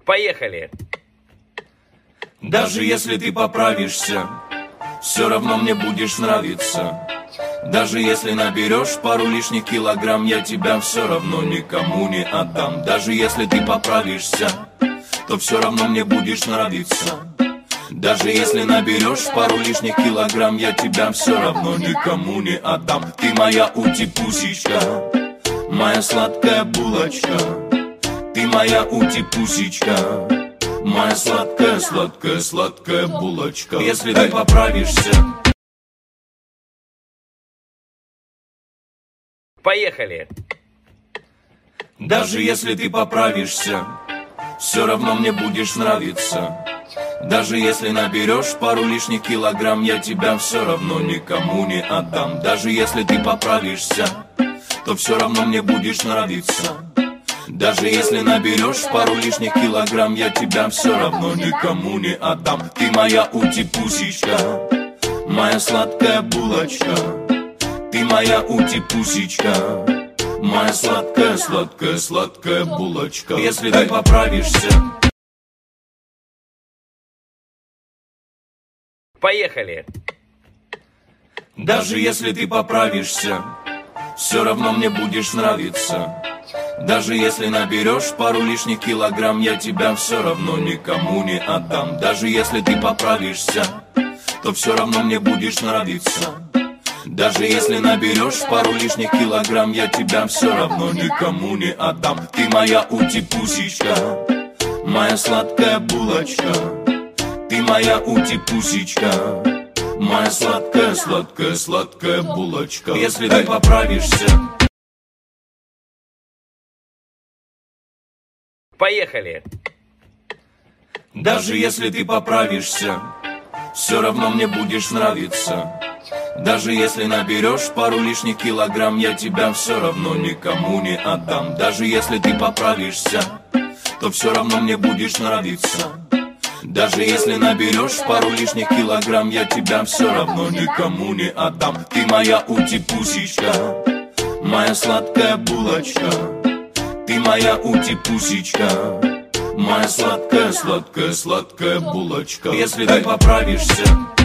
Поехали! Даже если ты поправишься, все равно мне будешь нравиться. Даже если наберешь пару лишних килограмм, я тебя все равно никому не отдам. Даже если ты поправишься, то все равно мне будешь нравиться. Даже если наберешь пару лишних килограмм, я тебя все равно никому не отдам. Ты моя ути-пусечка, моя сладкая булочка. Ты моя ути-пусечка, моя сладкая, сладкая, сладкая булочка. Если ты поправишься. Поехали! Даже если ты поправишься, все равно мне будешь нравиться. Даже если наберешь пару лишних килограмм, я тебя все равно никому не отдам. Даже если ты поправишься, то все равно мне будешь нравиться. Даже если наберешь пару лишних килограмм, я тебя все равно никому не отдам. Ты моя ути-пусечка, моя сладкая булочка. Ты моя ути-пусечка, моя сладкая, сладкая, сладкая булочка. Если ты поправишься. Поехали! Даже если ты поправишься, все равно мне будешь нравиться. Даже если наберешь пару лишних килограмм, я тебя все равно никому не отдам. Даже если ты поправишься, то все равно мне будешь нравиться. Даже если наберешь пару лишних килограмм, я тебя все равно никому не отдам. Ты моя ути-пусечка, моя сладкая булочка. Ты моя ути-пусечка, моя сладкая, сладкая, сладкая булочка. Если ты поправишься. Поехали! Даже если ты поправишься, все равно мне будешь нравиться. Даже если наберешь пару лишних килограмм, я тебя все равно никому не отдам. Даже если ты поправишься, то все равно мне будешь нравиться. Даже если наберешь пару лишних килограмм, я тебя все равно никому не отдам. Ты моя ути-пусечка, моя сладкая булочка. Ты моя ути-пусечка, моя сладкая, сладкая, сладкая булочка. Если ты поправишься.